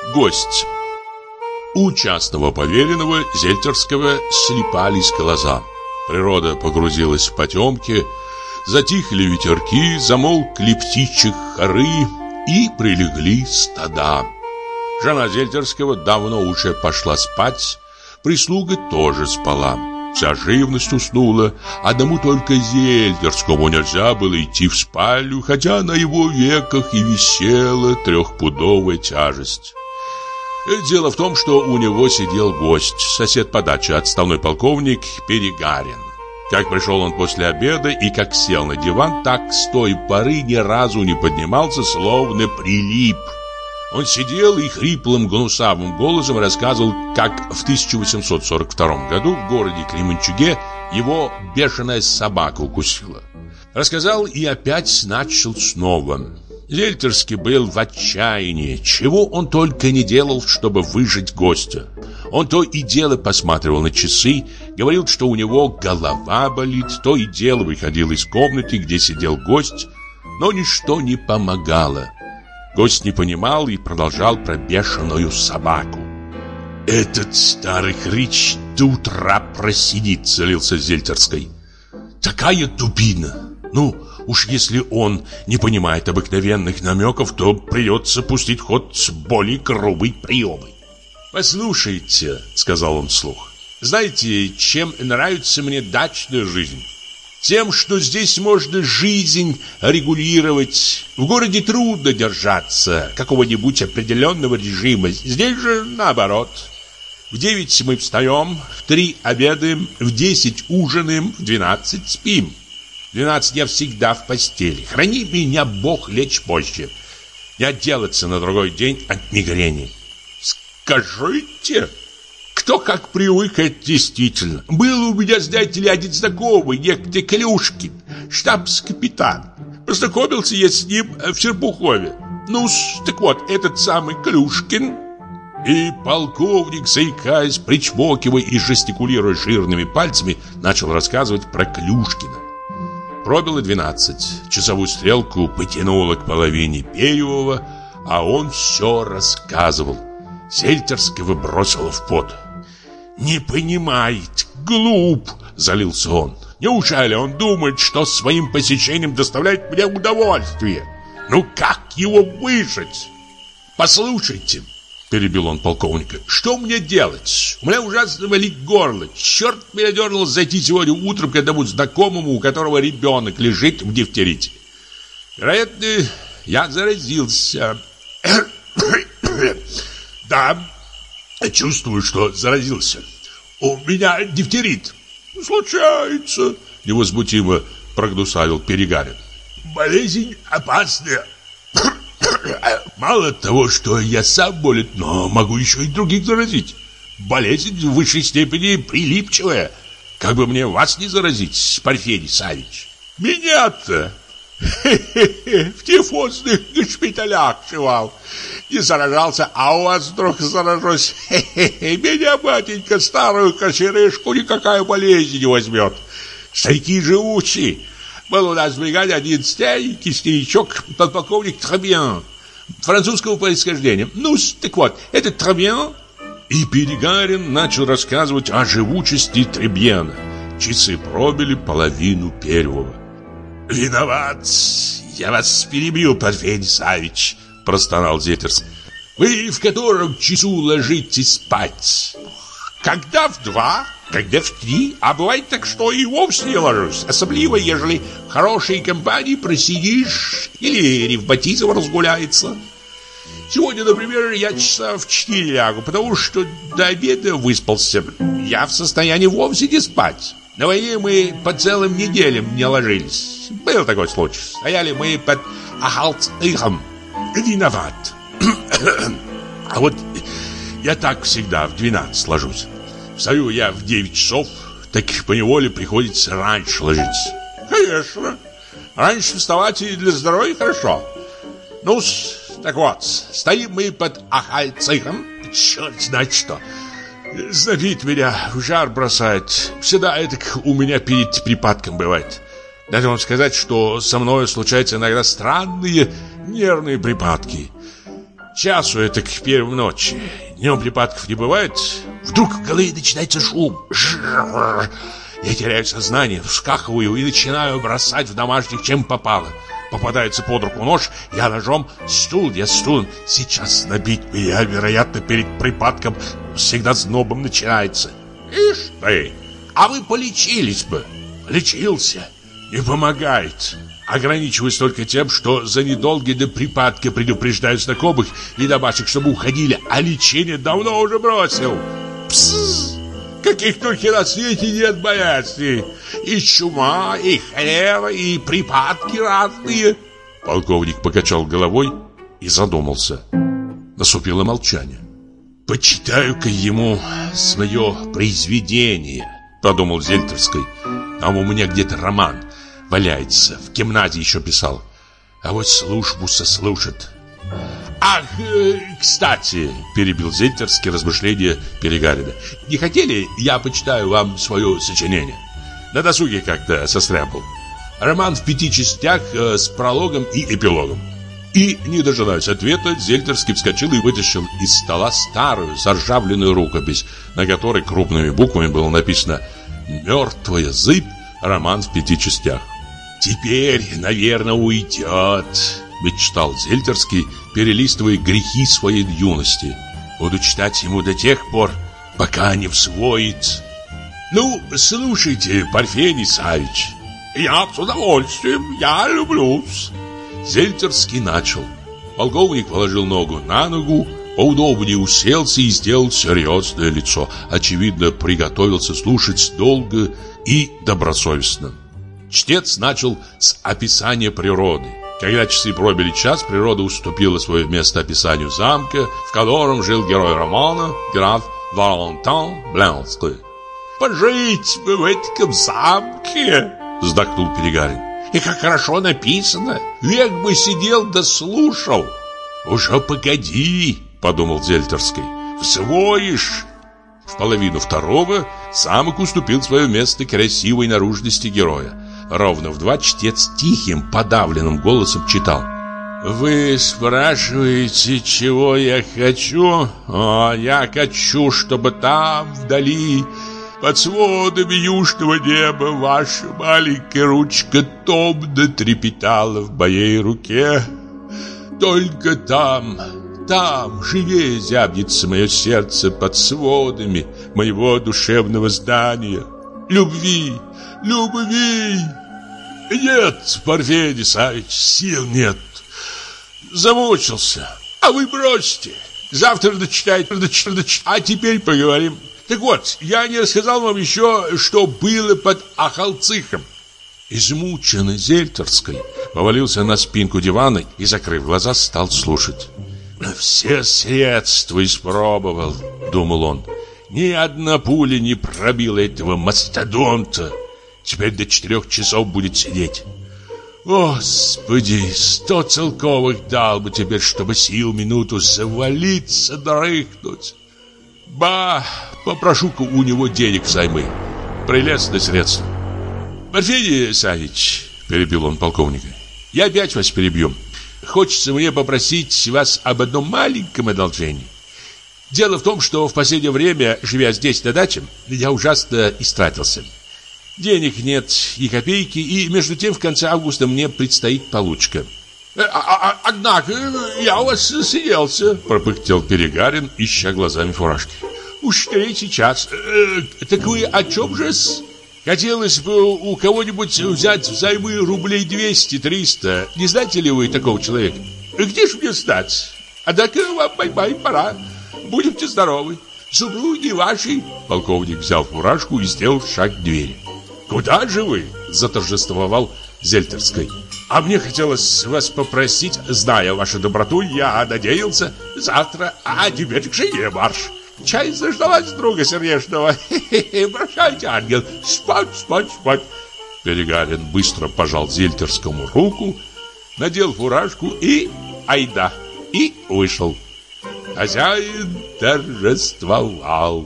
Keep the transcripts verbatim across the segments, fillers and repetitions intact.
Гость. У частного поверенного Зельтерского слипались глаза. Природа погрузилась в потемки, затихли ветерки, замолкли птичьи хоры и прилегли стада. Жена Зельтерского давно уже пошла спать, прислуга тоже спала. Вся живность уснула, одному только Зельтерскому нельзя было идти в спальню, хотя на его веках и висела трехпудовая тяжесть. Дело в том, что у него сидел гость, сосед по даче, отставной полковник Перегарин. Как пришел он после обеда и как сел на диван, так с той поры ни разу не поднимался, словно прилип. Он сидел и хриплым гнусавым голосом рассказывал, как в тысяча восемьсот сорок втором году в городе Кременчуге его бешеная собака укусила. Рассказал и опять начал снова. Зельтерский был в отчаянии, чего он только не делал, чтобы выжить гостя. Он то и дело посматривал на часы, говорил, что у него голова болит, то и дело выходил из комнаты, где сидел гость, но ничто не помогало. Гость не понимал и продолжал про бешеную собаку. «Этот старый хрыч до утра просидит», — залился Зельтерской. «Такая дубина! Ну, уж если он не понимает обыкновенных намеков, то придется пустить в ход более грубый приемы». «Послушайте», — сказал он вслух, — «знаете, чем нравится мне дачная жизнь? Тем, что здесь можно жизнь регулировать. В городе трудно держаться какого-нибудь определенного режима. Здесь же наоборот. В девять мы встаем, в три обедаем, в десять ужинаем, в двенадцать спим. В двенадцать я всегда в постели. Храни меня Бог лечь позже. Не отделаться на другой день от мигрени». «Скажите, кто как привык, это действительно. Был у меня, знаете ли, один знакомый, некто Клюшкин, штабс-капитан. Познакомился я с ним в Серпухове. Ну, так вот, этот самый Клюшкин». И полковник, заикаясь, причмокивая и жестикулируя жирными пальцами, начал рассказывать про Клюшкина. Пробило двенадцать. Часовую стрелку потянуло к половине первого, а он все рассказывал. Зельтерского бросило в пот. «Не понимает, глуп!» — залился он. «Неужели он думает, что своим посещением доставляет мне удовольствие? Ну как его выжить?» «Послушайте!» — перебил он полковника. «Что мне делать? У меня ужасно болит горло. Черт меня дернул зайти сегодня утром к одному знакомому, у которого ребенок лежит в дифтерите. Вероятно, я заразился. Да, чувствую, что заразился. У меня дифтерит». «Случается», — невозмутимо прогнусавил Перегарин. «Болезнь опасная. Мало того, что я сам болен, но могу еще и других заразить. Болезнь в высшей степени прилипчивая. Как бы мне вас не заразить, Порфирий Савич?» «Меня-то в тифозных госпиталях жевал. Не заражался, а у вас вдруг заражусь. Меня, батенька, старую кочерышку никакая болезнь не возьмет. Старики живучие. Был у нас в бригаде один старенький старичок, подполковник Трабьен, французского происхождения. Ну, так вот, этот Трабьен». И Перегарин начал рассказывать о живучести Трабьена. Часы пробили половину первого. «Виноват, я вас перебью, Порфирий Савич», — простонал Зельтерский. «Вы в котором часу ложитесь спать?» «Когда в два, когда в три, а бывает так, что и вовсе не ложусь, особливо, ежели в хорошей компании просидишь или ревматизм разгуляется. Сегодня, например, я часа в четыре лягу, потому что до обеда выспался. Я в состоянии вовсе не спать. На войне мы по целым неделям не ложились. Был такой случай. Стояли мы под Ахалцихом. Виноват. А вот я так всегда в двенадцать ложусь. Встаю я в девять часов, так поневоле приходится раньше ложиться. Конечно. Раньше вставать и для здоровья хорошо. Ну, так вот, стоим мы под Ахальцихом. Черт знает что. Знобит меня, в жар бросает. Всегда это у меня перед припадком бывает. Надо вам сказать, что со мной случаются иногда странные нервные припадки. часу это к первой ночи. Днем припадков не бывает. Вдруг в голове начинается шум. Жрррр. Я теряю сознание, вскакиваю и начинаю бросать в домашних чем попало. Попадается под руку нож, я ножом, стул, я стулом. Сейчас набить меня, вероятно, перед припадком всегда знобом начинается. Ишь ты, а вы полечились бы. Лечился, не помогает. Ограничиваюсь только тем, что за недолгие до припадка предупреждаю знакомых и домашних, чтобы уходили, а лечение давно уже бросил. Псс! Каких только на свете нет болезней. И чума, и холера, и припадки разные. Полковник покачал головой и задумался. Наступило молчание. «Почитаю-ка ему свое произведение», — подумал Зельтерский. «Там у меня где-то роман валяется. В гимназии еще писал. А вот службу сослужит». «Ах, э, кстати», — перебил Зельтерский размышления Перегарина, «не хотели, я почитаю вам свое сочинение? На досуге как-то состряпал. Роман в пяти частях э, с прологом и эпилогом». И, не дожидаясь ответа, Зельтерский вскочил и вытащил из стола старую заржавленную рукопись, на которой крупными буквами было написано «Мертвая зыбь. Роман в пяти частях». «Теперь, наверное, уйдет», — мечтал Зельтерский, перелистывая грехи своей юности. «Буду читать ему до тех пор, пока не всвоит». «Ну, слушайте, Парфений Савич». «Я с удовольствием, я люблю-с». Зельтерский начал. Полковник положил ногу на ногу, поудобнее уселся и сделал серьезное лицо. Очевидно, приготовился слушать долго и добросовестно. Чтец начал с описания природы. Когда часы пробили час, природа уступила свое место описанию замка, в котором жил герой романа, граф Валентин Блянский. «Пожить бы в этом замке!» — вздохнул Перегарин. «И как хорошо написано! Век бы сидел да слушал!» «Уже погоди!» — подумал Зельтерский. «Всвоишь!» В половину второго замок уступил свое место красивой наружности героя. Ровно в два чтец тихим, подавленным голосом читал. «Вы спрашиваете, чего я хочу? А я хочу, чтобы там, вдали, под сводами южного неба, ваша маленькая ручка томно трепетала в моей руке. Только там, там живее зябнется мое сердце под сводами моего душевного здания. Любви, любви! Нет, Парфений Савич, сил нет. Замучился. А вы бросьте. Завтра дочитайте, дочитайте, а теперь поговорим. Так вот, я не рассказал вам еще, что было под Ахалцихом». Измученный Зельтерский повалился на спинку дивана и, закрыв глаза, стал слушать. «Все средства испробовал», — думал он. «Ни одна пуля не пробила этого мастодонта. Теперь до четырех часов будет сидеть. Господи, сто целковых дал бы теперь, чтобы сию минуту завалиться, дрыхнуть. Ба, попрошу-ка у него денег взаймы. Прелестное средство». «Парфений Савич», — перебил он полковника, — «я опять вас перебью. Хочется мне попросить вас об одном маленьком одолжении. Дело в том, что в последнее время, живя здесь на даче, я ужасно истратился. Денег нет и копейки, и между тем в конце августа мне предстоит получка». А, а, «Однако я у вас съелся», — пропыхтел Перегарин, ища глазами фуражки. «Уж третий час. Э, так вы о чем же-с? Хотелось бы у кого-нибудь взять взаймы рублей двести-триста. Не знаете ли вы такого человека? Где ж мне стать? Однако вам, бай-бай, пора. Будьте здоровы. Супруги ваши». Полковник взял фуражку и сделал шаг к двери. «Куда же вы?» — заторжествовал Зельтерский. «А мне хотелось вас попросить, зная вашу доброту, я надеялся завтра, а теперь к жене марш. Чай заждалась друга сердечного. Прощайте, ангел. Спать, спать, спать». Перегарин быстро пожал Зельтерскому руку, надел фуражку и айда, и вышел. Хозяин торжествовал.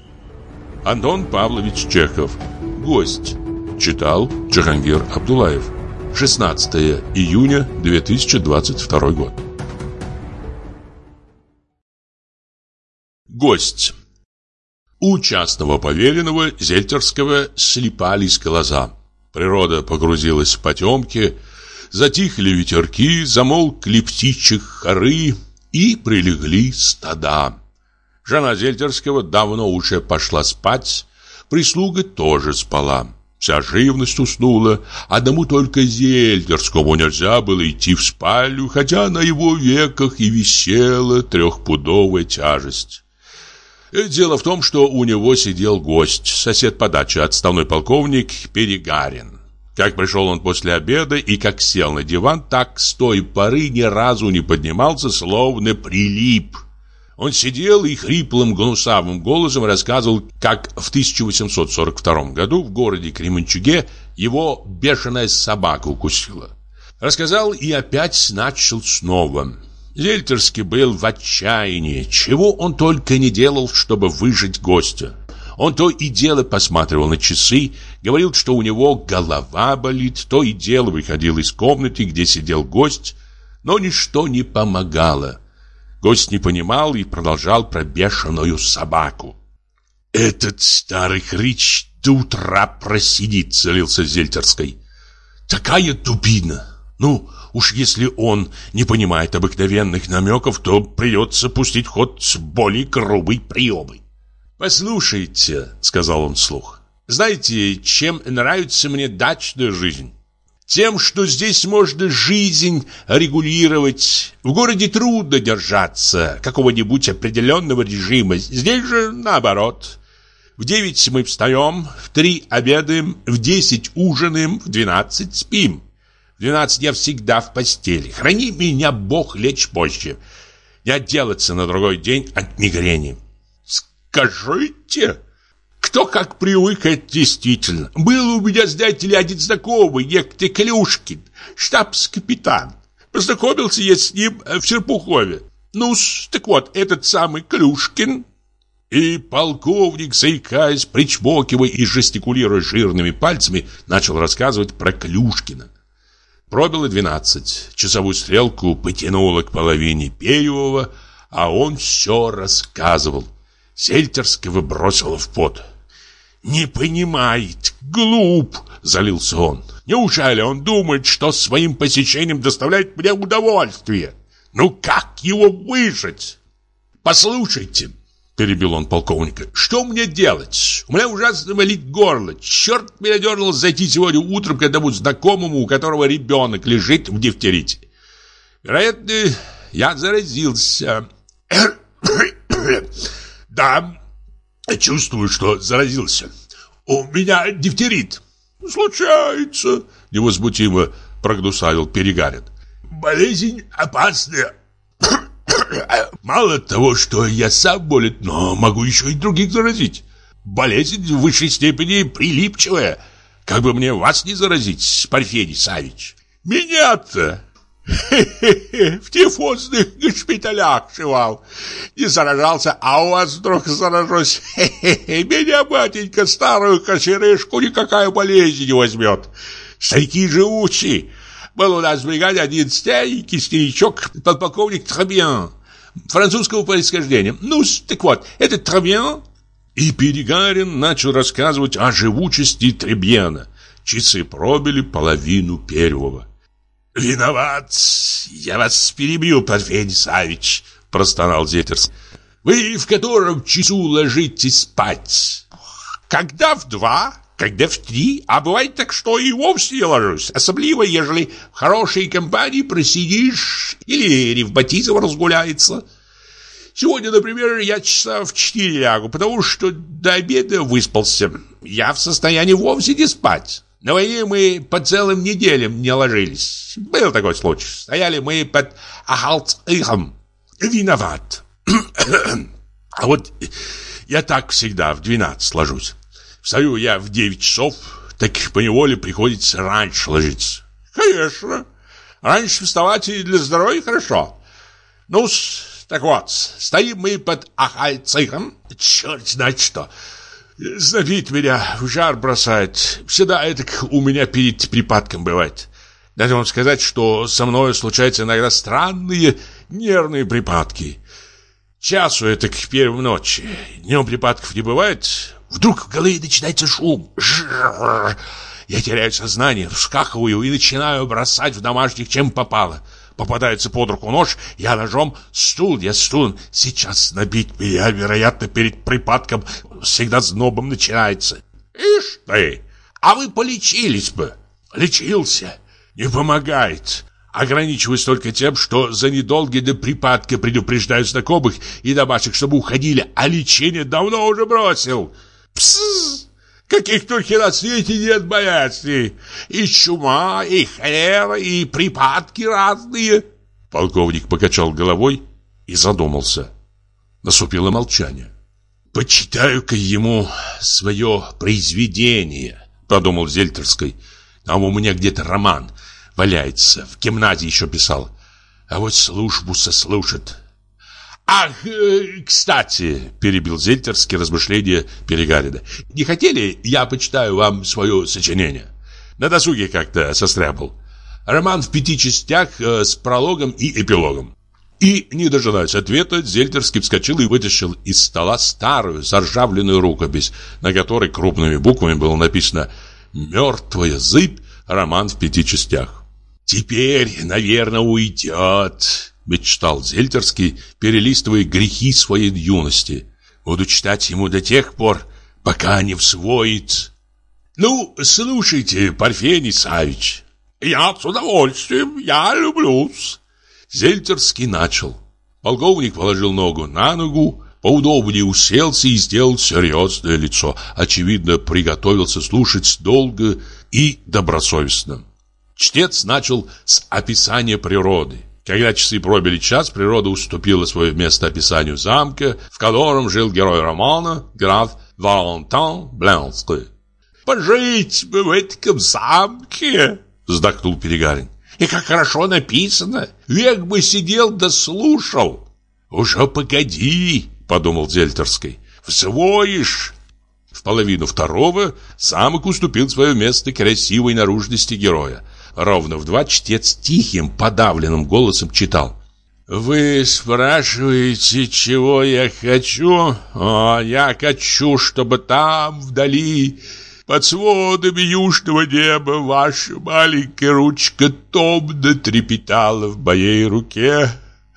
Антон Павлович Чехов. Гость. Читал Джахангир Абдулаев. шестнадцатое июня две тысячи двадцать второй год. Гость. У частного поверенного Зельтерского слипались глаза. Природа погрузилась в потемки, затихли ветерки, замолкли птичьи хоры и прилегли стада. Жена Зельтерского давно уже пошла спать, прислуга тоже спала. Вся живность уснула, одному только Зельтерскому нельзя было идти в спальню, хотя на его веках и висела трехпудовая тяжесть. Дело в том, что у него сидел гость, сосед по даче, отставной полковник Перегарин. Как пришел он после обеда и как сел на диван, так с той поры ни разу не поднимался, словно прилип. Он сидел и хриплым гнусавым голосом рассказывал, как в тысяча восемьсот сорок втором году в городе Кременчуге его бешеная собака укусила. Рассказал и опять начал снова. Зельтерский был в отчаянии. Чего он только не делал, чтобы выжить гостя. Он то и дело посматривал на часы, говорил, что у него голова болит, то и дело выходил из комнаты, где сидел гость, но ничто не помогало. Гость не понимал и продолжал про бешеную собаку. «Этот старый хрыч до утра просидит», — залился Зельтерской. «Такая дубина! Ну, уж если он не понимает обыкновенных намеков, то придется пустить в ход более грубый приемы». «Послушайте», — сказал он вслух, — «знаете, чем нравится мне дачная жизнь? Тем, что здесь можно жизнь регулировать. В городе трудно держаться какого-нибудь определенного режима. Здесь же наоборот. В девять мы встаем, в три обедаем, в десять ужинаем, в двенадцать спим. В двенадцать я всегда в постели. Храни меня Бог лечь позже. Не отделаться на другой день от мигрени». «Скажите, кто как привык, это действительно. Был у меня, знаете ли, один знакомый, некто Клюшкин, штабс-капитан. Познакомился я с ним в Серпухове. Ну, так вот, этот самый Клюшкин». И полковник, заикаясь, причмокивая и жестикулируя жирными пальцами, начал рассказывать про Клюшкина. Пробило двенадцать. Часовую стрелку потянуло к половине первого, а он все рассказывал. Зельтерского бросило в пот. «Не понимает, глуп!» — залился он. «Неужели он думает, что своим посещением доставляет мне удовольствие? Ну как его выжить?» «Послушайте!» — перебил он полковника. «Что мне делать? У меня ужасно болит горло. Черт меня дернул зайти сегодня утром к одному знакомому, у которого ребенок лежит в дифтерите. Вероятно, я заразился». «Да, чувствую, что заразился. У меня дифтерит». «Случается», — невозмутимо прогнусавил Перегарин. «Болезнь опасная. Мало того, что я сам болен, но могу еще и других заразить. Болезнь в высшей степени прилипчивая. Как бы мне вас не заразить, Порфирий Савич?» «Меня-то в тифозных госпиталях шивал. Не заражался, а у вас вдруг заражусь. Меня, батенька, старую кочерышку никакая болезнь не возьмет. Старики живучие. Был у нас в бригаде один старенький старичок, подполковник Требьен, французского происхождения. Ну, так вот, этот Требьен». И Перегарин начал рассказывать о живучести Требьена. Часы пробили половину первого. «Виноват, я вас перебью, Порфирий Савич», — простонал Зельтерский. «Вы в котором часу ложитесь спать?» «Когда в два, когда в три, а бывает так, что и вовсе не ложусь, особливо, ежели в хорошей компании просидишь или ревматизм разгуляется. Сегодня, например, я часа в четыре лягу, потому что до обеда выспался. Я в состоянии вовсе не спать. На войне мы по целым неделям не ложились. Был такой случай. Стояли мы под Ахалцихом. Виноват. А вот я так всегда в двенадцать ложусь. Встаю я в девять часов, так поневоле приходится раньше ложиться. Конечно. Раньше вставать и для здоровья хорошо. Ну, так вот, стоим мы под Ахальцихом. Черт знает что. Знобит меня, в жар бросает. Всегда это у меня перед припадком бывает. Надо вам сказать, что со мной случаются иногда странные нервные припадки. Часу это к первой ночи. Днем припадков не бывает. Вдруг в голове начинается шум. Жрррр. Я теряю сознание, вскакиваю и начинаю бросать в домашних чем попало. Попадается под руку нож, я ножом, стул, я стул. Сейчас набить меня, вероятно, перед припадком всегда знобом начинается. Ишь ты, а вы полечились бы. Лечился, не помогает. Ограничиваюсь только тем, что за недолгие до припадка предупреждаю знакомых и домашних, чтобы уходили, а лечение давно уже бросил. Псс! Каких только на свете нет болезней. И чума, и холера, и припадки разные. Полковник покачал головой и задумался. Наступило молчание. «Почитаю-ка ему свое произведение», — подумал Зельтерский. «Там у меня где-то роман валяется. В гимназии еще писал. А вот службу сослужит». «Ах, э, кстати», — перебил Зельтерский размышления Перегарина, «не хотели, я почитаю вам свое сочинение? На досуге как-то состряпал. Роман в пяти частях э, с прологом и эпилогом». И, не дожидаясь ответа, Зельтерский вскочил и вытащил из стола старую заржавленную рукопись, на которой крупными буквами было написано «Мертвая зыбь. Роман в пяти частях». «Теперь, наверное, уйдет», — мечтал Зельтерский, перелистывая грехи своей юности. «Буду читать ему до тех пор, пока не всвоит». «Ну, слушайте, Парфений Савич». «Я с удовольствием, я люблю-с». Зельтерский начал. Полковник положил ногу на ногу, поудобнее уселся и сделал серьезное лицо. Очевидно, приготовился слушать долго и добросовестно. Чтец начал с описания природы. Когда часы пробили час, природа уступила свое место описанию замка, в котором жил герой романа, граф Валентин Бленский. «Пожить бы в этом замке!» — вздохнул Перегарин. «И как хорошо написано! Век бы сидел да слушал!» «Уже погоди!» — подумал Зельтерский. «Всвоишь!» В половину второго замок уступил свое место красивой наружности героя. Ровно в два чтец тихим, подавленным голосом читал. «Вы спрашиваете, чего я хочу? А я хочу, чтобы там, вдали, под сводами южного неба, ваша маленькая ручка томно трепетала в моей руке.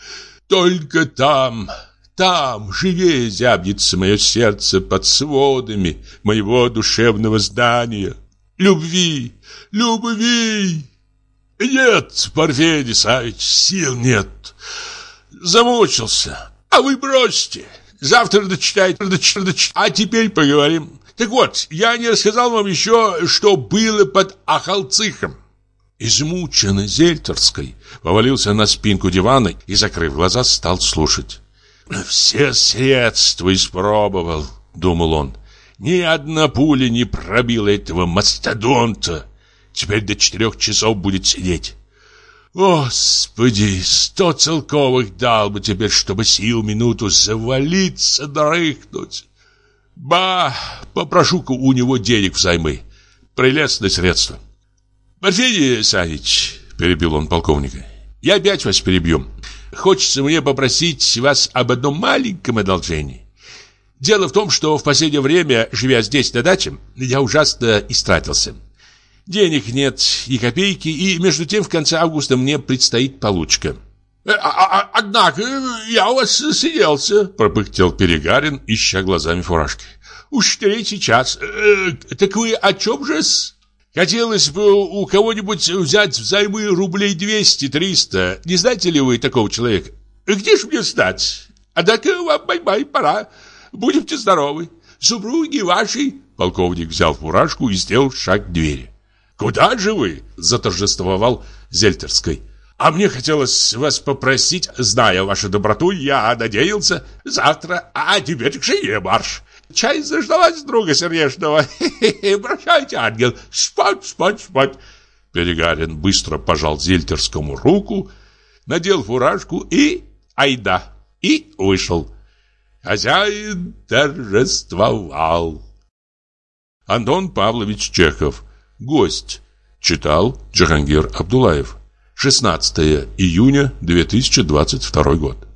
Только там, там живее зябнется мое сердце под сводами моего душевного здания. Любви, любви! Нет, Парфений Савич, сил нет. Замучился. А вы бросьте. Завтра дочитайте, дочитайте, а теперь поговорим. Так вот, я не рассказал вам еще, что было под Ахалцихом». Измученный Зельтерский повалился на спинку дивана и, закрыв глаза, стал слушать. «Все средства испробовал», — думал он. «Ни одна пуля не пробила этого мастодонта. Теперь до четырех часов будет сидеть. Господи, сто целковых дал бы теперь, чтобы сию минуту завалиться, дрыхнуть. Ба, попрошу-ка у него денег взаймы. Прелестное средство». «Парфений Савич», — перебил он полковника, — «я опять вас перебью. Хочется мне попросить вас об одном маленьком одолжении. Дело в том, что в последнее время, живя здесь на даче, я ужасно истратился. Денег нет ни копейки, и между тем в конце августа мне предстоит получка». «А, а, «Однако я у вас съелся», — пропыхтел Перегарин, ища глазами фуражки. «Уж третий час. Э, так вы о чем же-с? Хотелось бы у кого-нибудь взять взаймы рублей двести-триста. Не знаете ли вы такого человека? Где ж мне стать? Однако вам, бай-бай, пора. Будемте здоровы. Супруги вашей». Полковник взял фуражку и сделал шаг к двери. «Куда же вы?» – заторжествовал Зельтерский. «А мне хотелось вас попросить, зная вашу доброту, я надеялся завтра, а теперь к шее марш. Чай заждалась друга сердечного. Прощайте, ангел, спать, спать, спать». Перегарин быстро пожал Зельтерскому руку, надел фуражку и айда, и вышел. Хозяин торжествовал. Антон Павлович Чехов. Гость. Читал Джахангир Абдулаев. шестнадцатое июня две тысячи двадцать второй год.